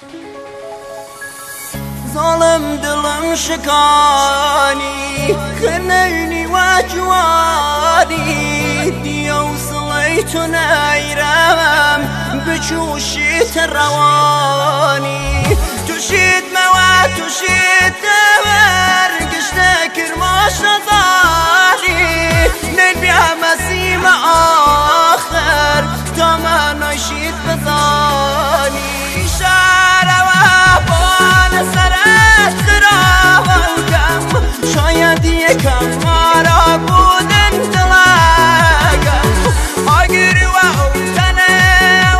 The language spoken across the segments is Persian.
ظالم دلم شکانی خنینی و جوانی دیو صلیت نیرم بچوشیت روانی توشید مواد توشید دور گشته کرماش نزاری نیل بیا مسیم آخر تا من نشید بزانی شعر و بان سرت خرابم کم شاید یکم مارا بودن دلگم آگر و اوتنه و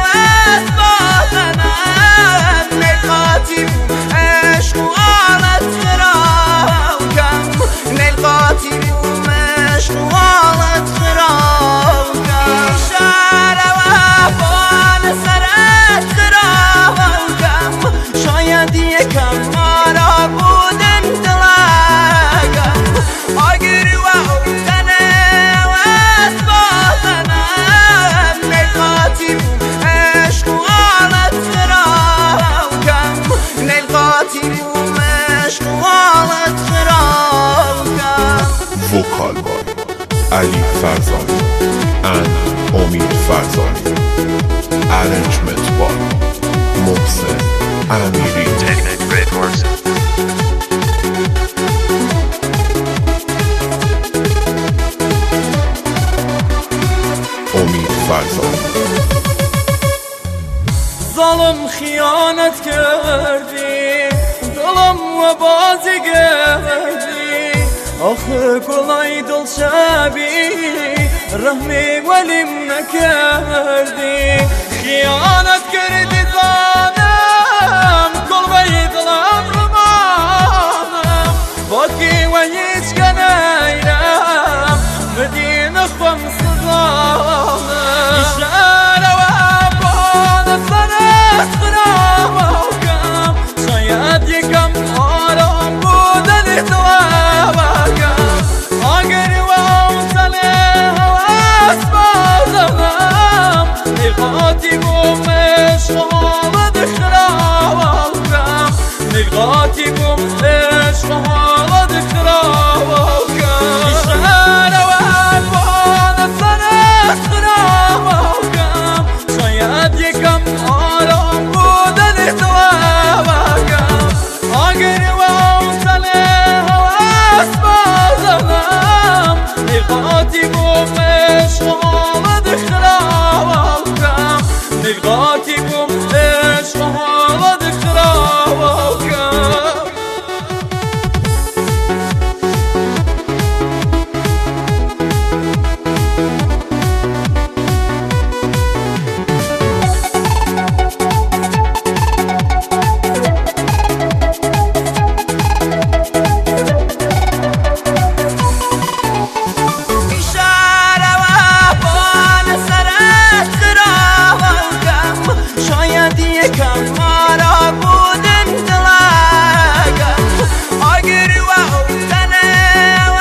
اسباتنم نقاطی بوم عشق و آلت خرابم کم نقاطی بوم عشق و آلت خرابم کم شعر و بان سرت خرابم کم شاید یکم مارا بودن دلگم آگر و اوتنه و اسباتنم نقاطی بوم عشق و آلت خرابم کم نقاطی بوم عشق و آلت خرابم کم. Vocal by Ali Farzani and Omid Farzani. Arrangement by Mohsen Amiri. Technic Great Horse. Omid Farzani. ظالم خیانت کردی دلم و بازی کردی آخه kolay دل شبی رحمی ولیم نکردی خیانت کردی ظالم کلبی دلم رمانم باکی و هیچ کنیرم بدین خم سزانم شعر و بان سرت خرابم کم شاید یکم آرام بودن دوابگم آگر و اوتنه و اسباتنم نقاطی بوم عشق و حالت خرابم کم نقاطی بوم عشق و حالت خرابم کم شعر و بان سرت خرابم کم شاید یکم آرام بودن دوابگم آگر و اوتنه و اسباتنم نقاطی بوم عشق و حالت خرابم کم نقاطی بوم عشق و حالت خرابم کم. شعر و بان سرت خرابم کم شاید یکم مارا بودن دلگم آگر و اوتنه و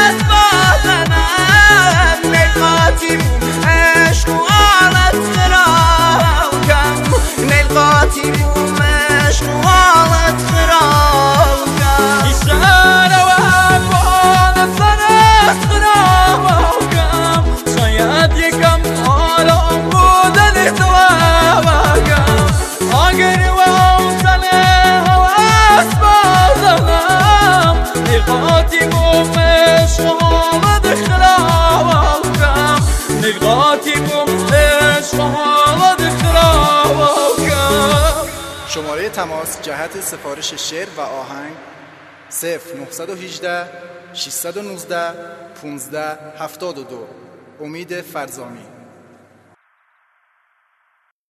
اسباتنم نقاطی بوم عشق و آلت خرابم کم نقاطی بوم عشق و آلت خرابم کم شعر و بان سرت خرابم کم شاید یکم آرام بودن دوابگم آگر و اوتنه و اسباتنم نقاطی بوم عشق و حالت خرابم کم نقاطی بوم عشق و حالت خرابم کم. شماره تماس جهت سفارش شعر و آهنگ 0918 619 1572. امید فرزامی.